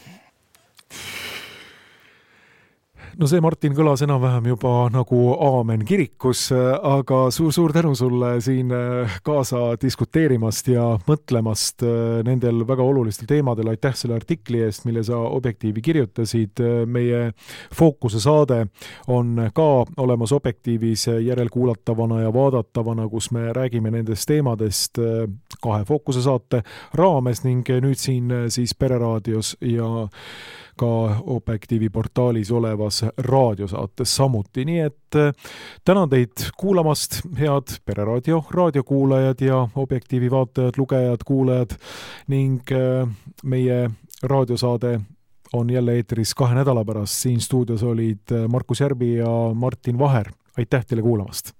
No see, Martin, kõlas enam-vähem juba nagu aamen kirikus, aga suur tänu sulle siin kaasa diskuteerimast ja mõtlemast nendel väga olulistel teemadel. Aitäh selle artikli eest, mille sa Objektiivi kirjutasid. Meie fookuse saade on ka olemas Objektiivis järelkuulatavana ja vaadatavana, kus me räägime nendest teemadest 2 fookuse saate raames ning nüüd siin siis Pereraadios ja ka Objektiivi portaalis olevas raadiosaates samuti. Nii et tänan teid kuulamast, head Pereraadio raadiokuulajad ja Objektiivi vaatajad, lugejad, kuulajad ning meie raadiosaade on jälle eetris 2 nädala pärast. Siin stuudios olid Markus Järbi ja Martin Vaher. Aitäh teile kuulamast!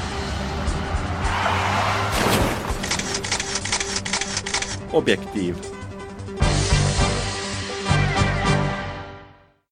Objektiiv.